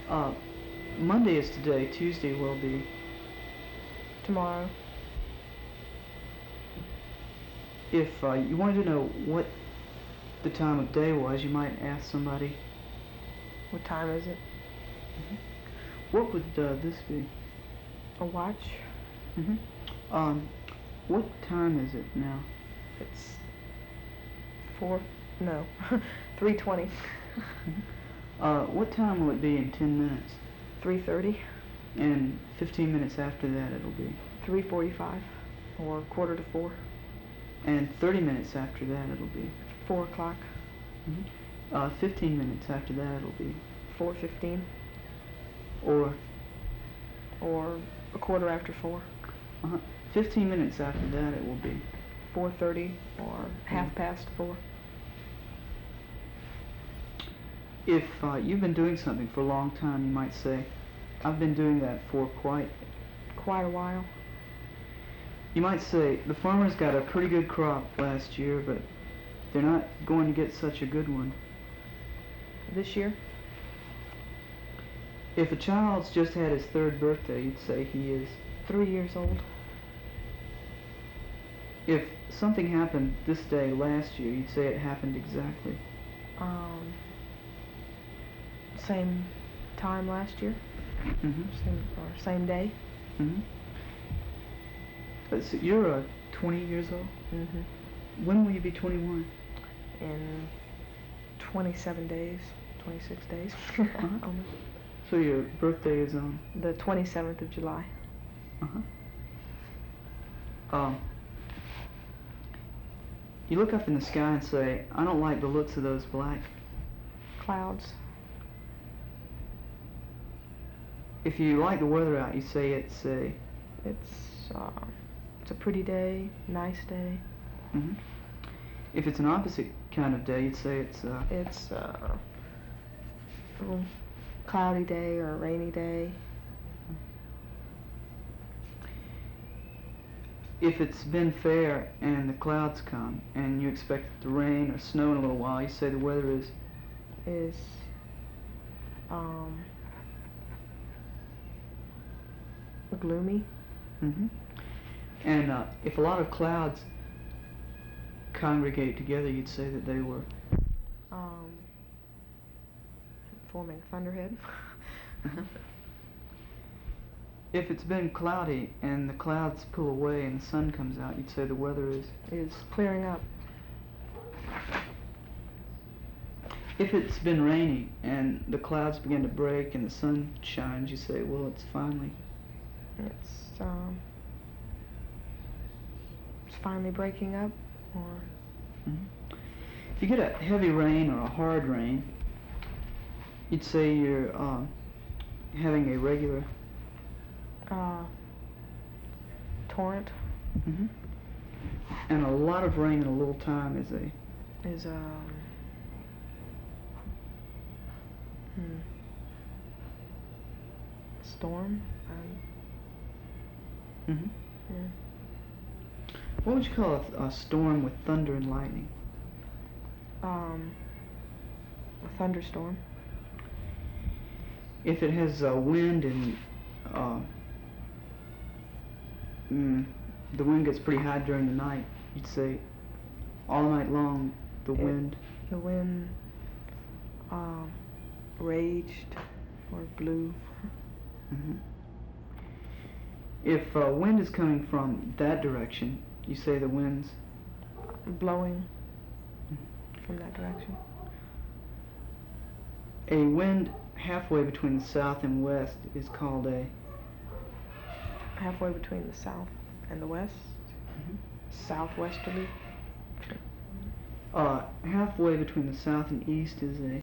Uh, Monday is today. Tuesday will be tomorrow. If you wanted to know what the time of day was, you might ask somebody. What time is it? What would this be? A watch? What time is it now? It's 3:20. What time will it be in 10 minutes? 3:30. And 15 minutes after that it'll be? 3:45 or 3:45. And 30 minutes after that it'll be? 4 o'clock. 15 minutes after that it'll be? 4:15. Or a quarter after 4. 15 minutes after that it will be? 4:30 or half past 4. If you've been doing something for a long time, you might say, I've been doing that for quite a while. You might say, the farmers got a pretty good crop last year, but they're not going to get such a good one this year. If a child's just had his 3rd birthday, you'd say he is 3 years old. If something happened this day last year, you'd say it happened exactly. Same time last year. Same day. So you're 20 years old? When will you be 21? In 27 days, 26 days. Almost. So your birthday is on? The 27th of July. You look up in the sky and say, I don't like the looks of those black clouds. If you like the weather out, you say it's a pretty day, nice day. If it's an opposite kind of day, you'd say it's a cloudy day or a rainy day. If it's been fair and the clouds come and you expect it to rain or snow in a little while, you say the weather is gloomy. And if a lot of clouds congregate together, you'd say that they were forming a thunderhead. If it's been cloudy and the clouds pull away and the sun comes out, you'd say the weather is clearing up. If it's been rainy and the clouds begin to break and the sun shines, you say, well, it's finally breaking up. Or if you get a heavy rain or a hard rain, you'd say you're having a regular torrent. And a lot of rain in a little time is storm. Yeah. What would you call a storm with thunder and lightning? A thunderstorm. If it has wind and the wind gets pretty high during the night, you'd say all night long the wind raged or blew. If wind is coming from that direction, you say the wind's blowing from that direction. A wind halfway between the south and west is called a... Halfway between the south and the west? Southwesterly? Halfway between the south and east is a...